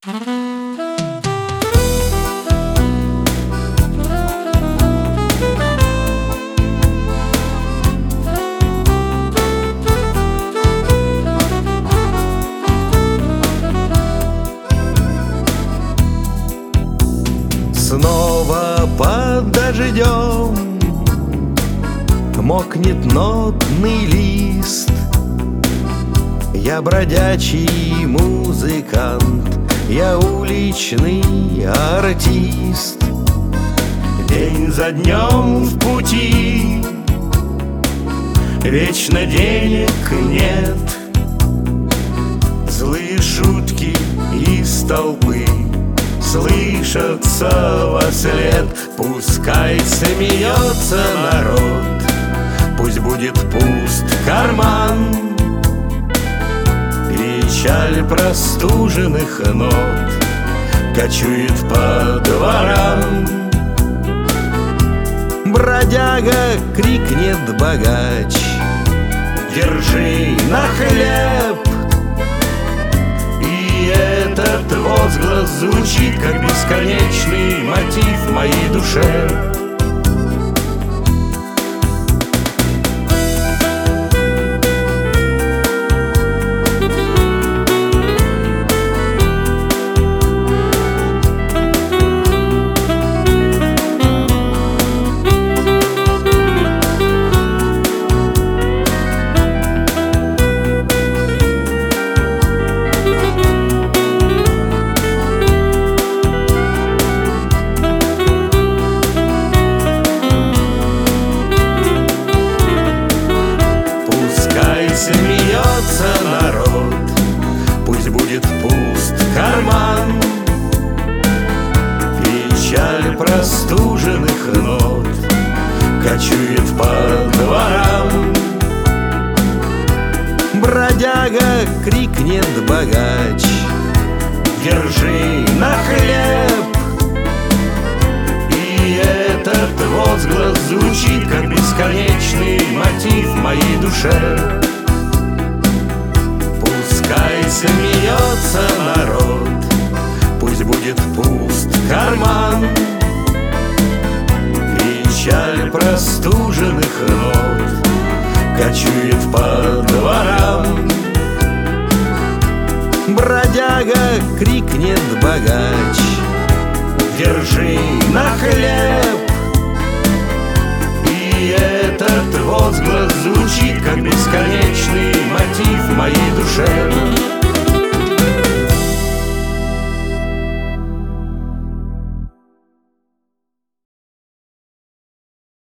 Снова под дождем мокнет нотный лист. Я бродячий музыкант, я уличный артист. День за днем в пути, вечно денег нет. Злые шутки из толпы слышатся вослед. Пускай смеется народ, пусть будет пуст карман. Печаль простуженных нот кочует по дворам. Бродяга крикнет богач: держи на хлеб. И этот возглас звучит, как бесконечный мотив в моей душе. Смеется народ, пусть будет пуст карман. Печаль простуженных нот кочует по дворам. Бродяга крикнет богач: держи на хлеб. И этот возглас звучит, как бесконечный мотив в моей душе. Пускай смеется народ, пусть будет пуст карман. Печаль простуженных нот кочует по дворам. Бродяга крикнет богач: держи на хлеб. И этот возглас звучит, как бесконечный мотив в моей душе.